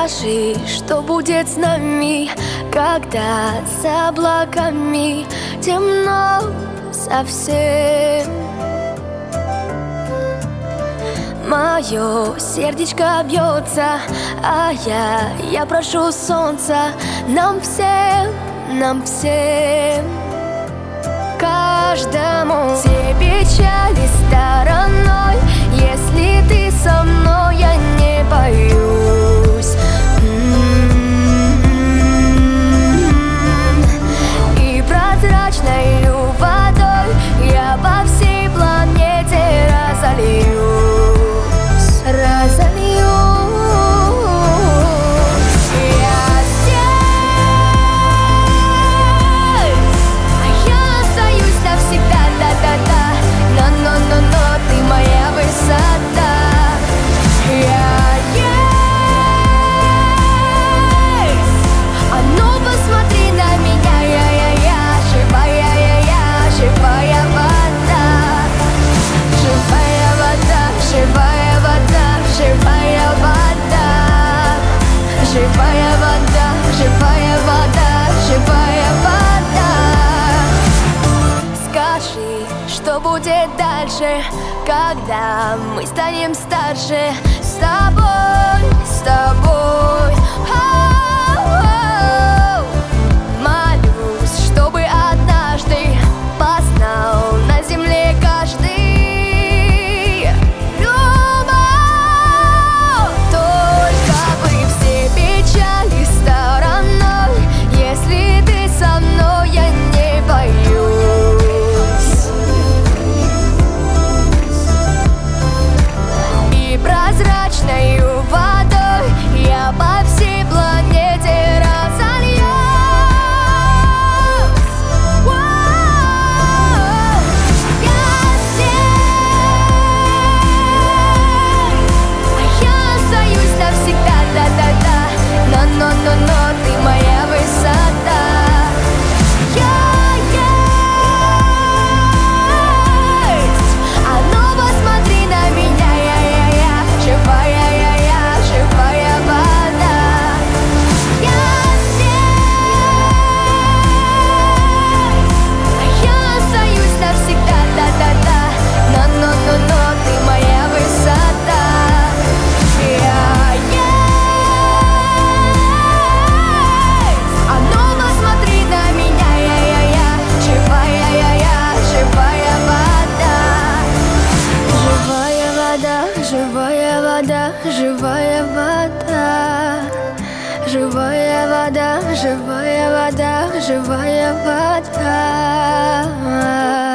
Скажи, что будет с нами, когда за облаками темно совсем. Мое сердечко бьется, а я прошу солнца нам всем, каждому. Все печали стороной, если ты со мной, я не боюсь. И прозрачною водой я по всей планете разольюсь. Я здесь, я остаюсь навсегда, да-да-да. Но ты моя высота. Я есть, а ну посмотри на меня, я живая вода, живая вода, живая вода, живая вода, живая вода, живая вода, живая вода. Скажи, что будет дальше, когда мы станем старше? С тобой, молюсь, чтобы однажды познал на земле каждый любовь. Только бы все печали стороной, если ты со мной, я не боюсь. И прозрачною водой я по всей планете разольюсь. Я здесь, я остаюсь навсегда, да-да-да. Но ты моя высота. Я есть, а ну посмотри на меня, я живая, живая вода. Я здесь, я остаюсь навсегда, да-да-да. Но ты моя высота. Я есть, а ну посмотри на меня, я живая вода. Живая вода, живая вода, живая вода. Живая вода, живая вода, живая вода.